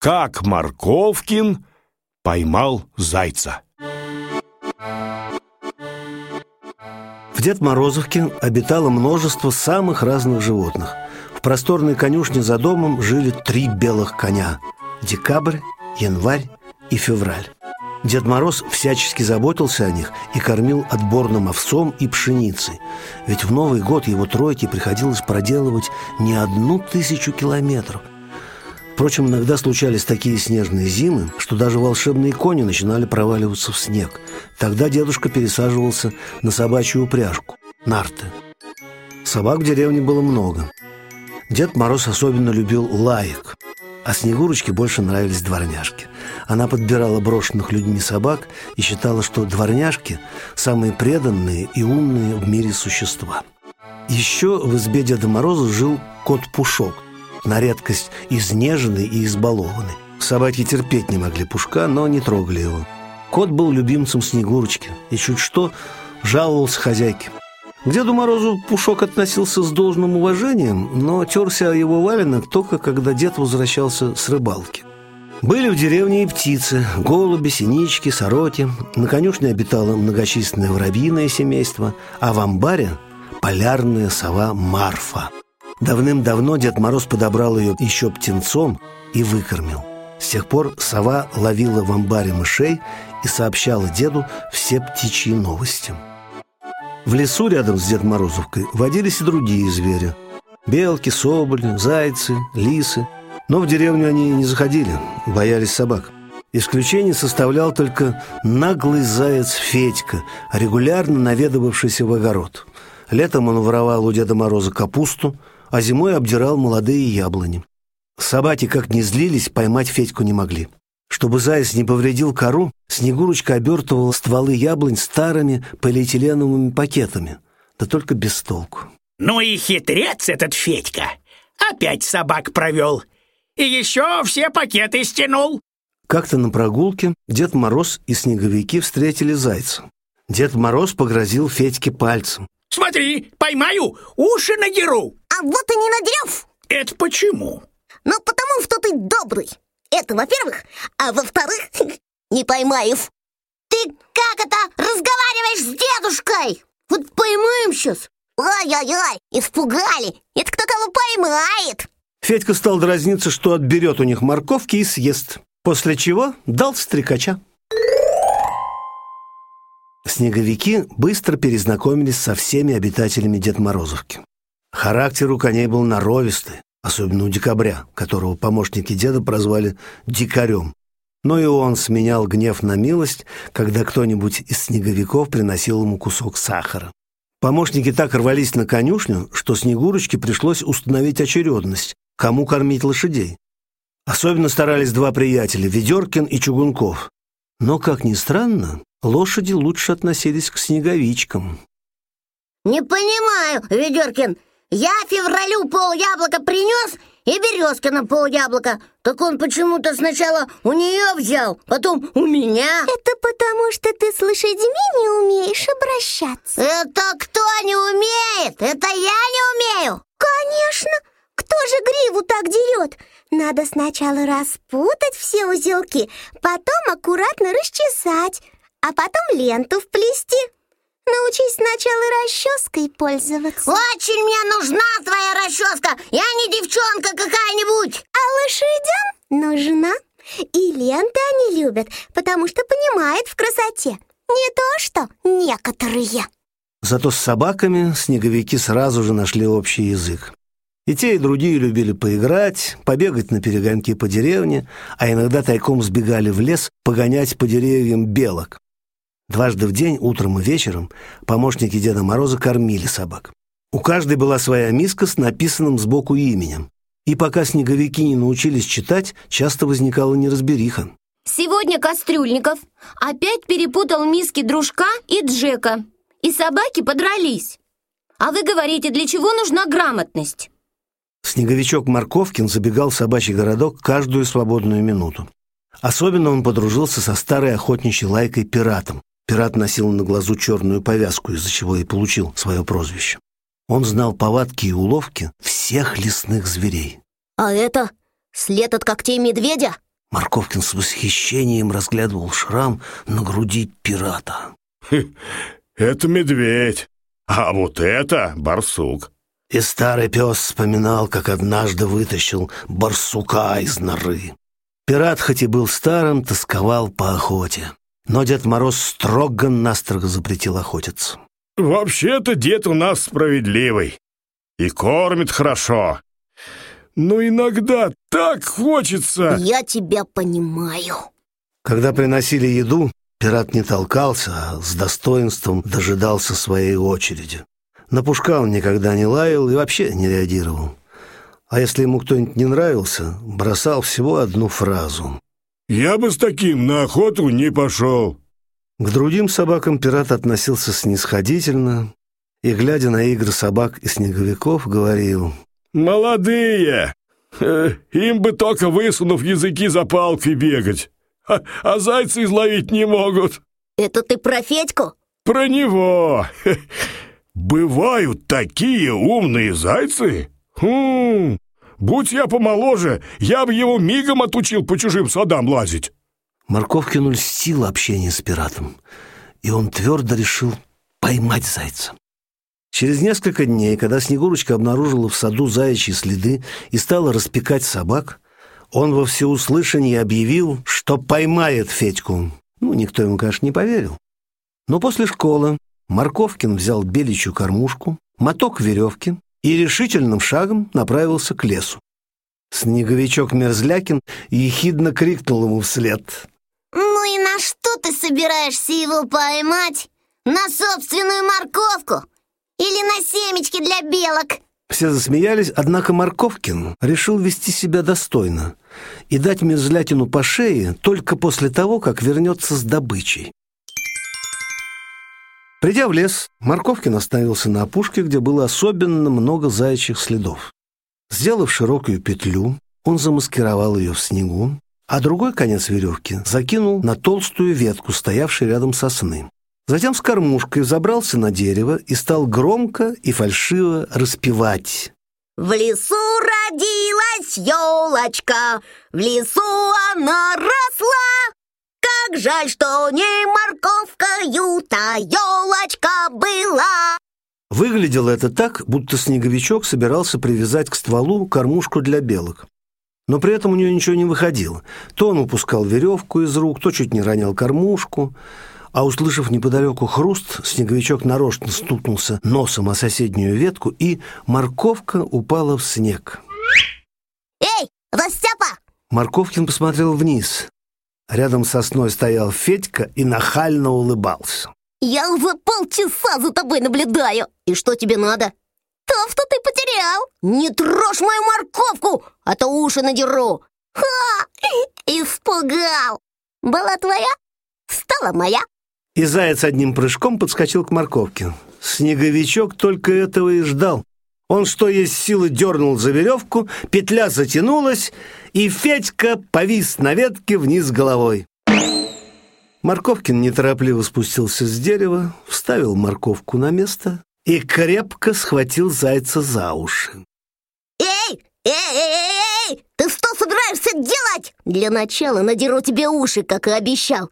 как Морковкин поймал зайца. В Дед-Морозовке обитало множество самых разных животных. В просторной конюшне за домом жили 3 белых коня – Декабрь, Январь и Февраль. Дед Мороз всячески заботился о них и кормил отборным овсом и пшеницей. Ведь в Новый год его тройке приходилось проделывать не 1000 километров. Впрочем, иногда случались такие снежные зимы, что даже волшебные кони начинали проваливаться в снег. Тогда дедушка пересаживался на собачью упряжку – нарты. Собак в деревне было много. Дед Мороз особенно любил лаек, а Снегурочке больше нравились дворняжки. Она подбирала брошенных людьми собак и считала, что дворняжки – самые преданные и умные в мире существа. Еще в избе Деда Мороза жил кот Пушок, на редкость изнеженный и избалованный. Собаки терпеть не могли Пушка, но не трогали его. Кот был любимцем Снегурочки и чуть что жаловался хозяйке. К Деду Морозу Пушок относился с должным уважением, но терся о его валенок только когда дед возвращался с рыбалки. Были в деревне и птицы – голуби, синички, сороки. На конюшне обитало многочисленное воробьиное семейство, а в амбаре – полярная сова Марфа. Давным-давно Дед Мороз подобрал ее еще птенцом и выкормил. С тех пор сова ловила в амбаре мышей и сообщала деду все птичьи новости. В лесу рядом с Дед-Морозовкой водились и другие звери – белки, соболи, зайцы, лисы. Но в деревню они не заходили, боялись собак. Исключение составлял только наглый заяц Федька, регулярно наведывавшийся в огород. Летом он воровал у Деда Мороза капусту, а зимой обдирал молодые яблони. Собаки, как ни злились, поймать Федьку не могли. Чтобы заяц не повредил кору, Снегурочка обертывала стволы яблонь старыми полиэтиленовыми пакетами. Да только без толку. Ну и хитрец этот Федька. Опять собак провел. И еще все пакеты стянул. Как-то на прогулке Дед Мороз и снеговики встретили зайца. Дед Мороз погрозил Федьке пальцем. Смотри, поймаю, уши надеру. А вот и не надерев. Это почему? Ну, потому что ты добрый. Это во-первых. А во-вторых, не поймаев. Ты как это разговариваешь с дедушкой? Вот поймаем сейчас. Ай-яй-яй, испугали. Это кто кого поймает. Федька стал дразниться, что отберет у них морковки и съест. После чего дал стрекача. Снеговики быстро перезнакомились со всеми обитателями Дед-Морозовки. Характер у коней был норовистый, особенно у Декабря, которого помощники деда прозвали Дикарем. Но и он сменял гнев на милость, когда кто-нибудь из снеговиков приносил ему кусок сахара. Помощники так рвались на конюшню, что Снегурочке пришлось установить очередность, кому кормить лошадей. Особенно старались 2 приятеля – Ведеркин и Чугунков. Но, как ни странно, лошади лучше относились к снеговичкам. Не понимаю, Ведеркин. Я Февралю поляблока принес и Березкина поляблока. Так он почему-то сначала у нее взял, потом у меня. Это потому, что ты с лошадьми не умеешь обращаться. Это кто не умеет? Это я не умею. Конечно. Кто же гриву так дерет? Надо сначала распутать все узелки, потом аккуратно расчесать, а потом ленту вплести. Научись сначала расческой пользоваться. Очень мне нужна твоя расческа. Я не девчонка какая-нибудь. А лошадям нужна. И ленты они любят, потому что понимают в красоте. Не то что некоторые. Зато с собаками снеговики сразу же нашли общий язык. И те, и другие любили поиграть, побегать на перегонки по деревне, а иногда тайком сбегали в лес погонять по деревьям белок. Дважды в день, утром и вечером, помощники Деда Мороза кормили собак. У каждой была своя миска с написанным сбоку именем. И пока снеговики не научились читать, часто возникала неразбериха. Сегодня Кастрюльников опять перепутал миски Дружка и Джека, и собаки подрались. А вы говорите, для чего нужна грамотность? Снеговичок Морковкин забегал в собачий городок каждую свободную минуту. Особенно он подружился со старой охотничьей лайкой Пиратом. Пират носил на глазу черную повязку, из-за чего и получил свое прозвище. Он знал повадки и уловки всех лесных зверей. А это след от когтей медведя? Морковкин с восхищением разглядывал шрам на груди пирата. Это медведь, а вот это барсук. И старый пес вспоминал, как однажды вытащил барсука из норы. Пират, хоть и был старым, тосковал по охоте. Но Дед Мороз строго-настрого запретил охотиться. Вообще-то дед у нас справедливый и кормит хорошо. Но иногда так хочется. Я тебя понимаю. Когда приносили еду, пират не толкался, а с достоинством дожидался своей очереди. На Пушка он никогда не лаял и вообще не реагировал. А если ему кто-нибудь не нравился, бросал всего одну фразу: «Я бы с таким на охоту не пошел». К другим собакам пират относился снисходительно и, глядя на игры собак и снеговиков, говорил: «Молодые! Им бы только высунув языки за палкой бегать, а зайцы изловить не могут». Это ты про Федьку? Про него. Бывают такие умные зайцы. Будь я помоложе, я бы его мигом отучил по чужим садам лазить. Морковкину льстило общение с пиратом, и он твердо решил поймать зайца. Через несколько дней, когда Снегурочка обнаружила в саду заячьи следы и стала распекать собак, он во всеуслышание объявил, что поймает Федьку. Никто ему, конечно, не поверил. Но после школы Морковкин взял беличью кормушку, моток веревки и решительным шагом направился к лесу. Снеговичок Мерзлякин ехидно крикнул ему вслед: Ну и на что ты собираешься его поймать? На собственную морковку? Или на семечки для белок? Все засмеялись, однако Морковкин решил вести себя достойно и дать Мерзлякину по шее только после того, как вернется с добычей. Придя в лес, Морковкин остановился на опушке, где было особенно много заячьих следов. Сделав широкую петлю, он замаскировал ее в снегу, а другой конец веревки закинул на толстую ветку, стоявшей рядом сосны. Затем с кормушкой взобрался на дерево и стал громко и фальшиво распевать: В лесу родилась елочка, в лесу она росла. Как жаль, что не морковкою та елочка была. Выглядело это так, будто Снеговичок собирался привязать к стволу кормушку для белок. Но при этом у него ничего не выходило. То он упускал веревку из рук, то чуть не ронял кормушку. А услышав неподалеку хруст, Снеговичок нарочно стукнулся носом о соседнюю ветку, и морковка упала в снег. Эй, Растяпа! Морковкин посмотрел вниз. Рядом с сосной стоял Федька и нахально улыбался. Я уже полчаса за тобой наблюдаю. И что тебе надо? То, что ты потерял. Не трожь мою морковку, а то уши надеру. Ха! Испугал. Была твоя, стала моя. И заяц одним прыжком подскочил к морковке. Снеговичок только этого и ждал. Он, что есть силы, дернул за веревку, петля затянулась, и Федька повис на ветке вниз головой. Морковкин неторопливо спустился с дерева, вставил морковку на место и крепко схватил зайца за уши. Эй! Эй! Ты что собираешься делать? Для начала надеру тебе уши, как и обещал.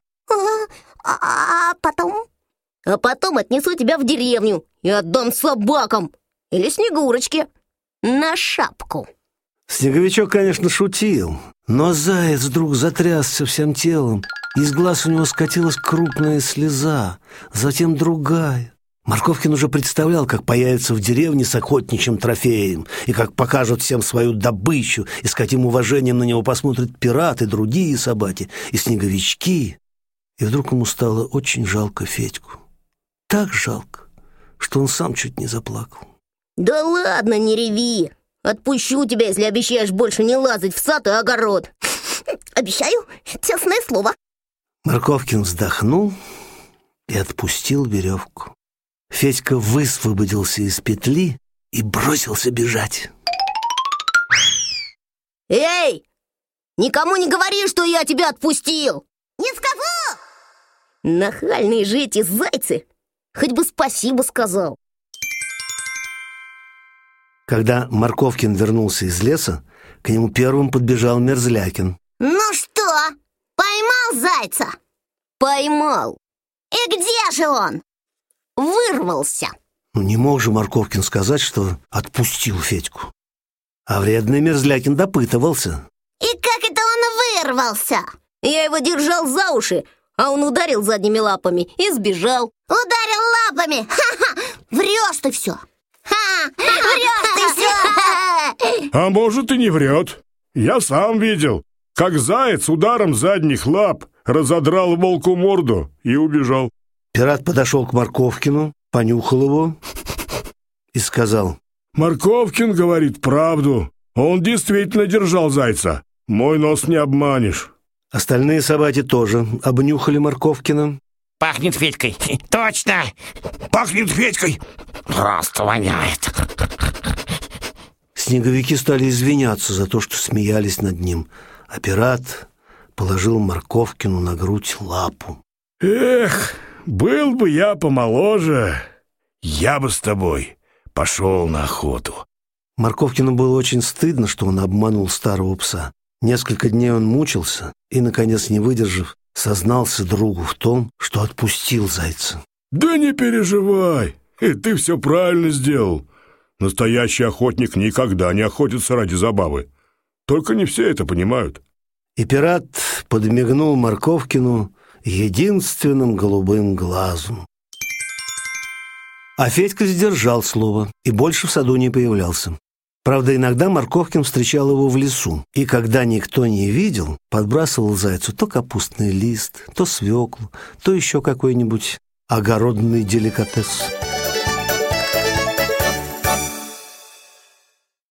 А потом? А потом отнесу тебя в деревню и отдам собакам. Или Снегурочке. На шапку. Снеговичок, конечно, шутил, но заяц вдруг затрясся всем телом. Из глаз у него скатилась крупная слеза, затем другая. Морковкин уже представлял, как появится в деревне с охотничьим трофеем, и как покажут всем свою добычу, и с каким уважением на него посмотрят пираты, другие собаки и снеговички. И вдруг ему стало очень жалко Федьку. Так жалко, что он сам чуть не заплакал. Да ладно, не реви. Отпущу тебя, если обещаешь больше не лазать в сад и огород. Обещаю, честное слово. Морковкин вздохнул и отпустил веревку. Федька высвободился из петли и бросился бежать. Эй! Никому не говори, что я тебя отпустил! Не скажу! Нахальные же эти зайцы! Хоть бы спасибо сказал. Когда Морковкин вернулся из леса, к нему первым подбежал Мерзлякин. Ну что, поймал зайца? Поймал. И где же он? Вырвался. Ну, не мог же Морковкин сказать, что отпустил Федьку. А вредный Мерзлякин допытывался. И как это он вырвался? Я его держал за уши, а он ударил задними лапами и сбежал. Ударил лапами? Ха-ха! Врешь ты все! Врешь ты все! А может, и не врет. Я сам видел, как заяц ударом задних лап разодрал волку морду и убежал. Пират подошел к Морковкину, понюхал его и сказал: Морковкин говорит правду. Он действительно держал зайца. Мой нос не обманешь. Остальные собаки тоже обнюхали Морковкина. Пахнет Федькой. Точно! Пахнет Федькой. Просто воняет. Снеговики стали извиняться за то, что смеялись над ним, а пират положил Морковкину на грудь лапу. Эх, был бы я помоложе, я бы с тобой пошел на охоту. Морковкину было очень стыдно, что он обманул старого пса. Несколько дней он мучился и, наконец, не выдержав, сознался другу в том, что отпустил зайца. Да не переживай, ты все правильно сделал. Настоящий охотник никогда не охотится ради забавы. Только не все это понимают. И пират подмигнул Морковкину единственным голубым глазом. А Федька сдержал слово и больше в саду не появлялся. Правда, иногда Морковкин встречал его в лесу, и когда никто не видел, подбрасывал зайцу то капустный лист, то свеклу, то еще какой-нибудь огородный деликатес.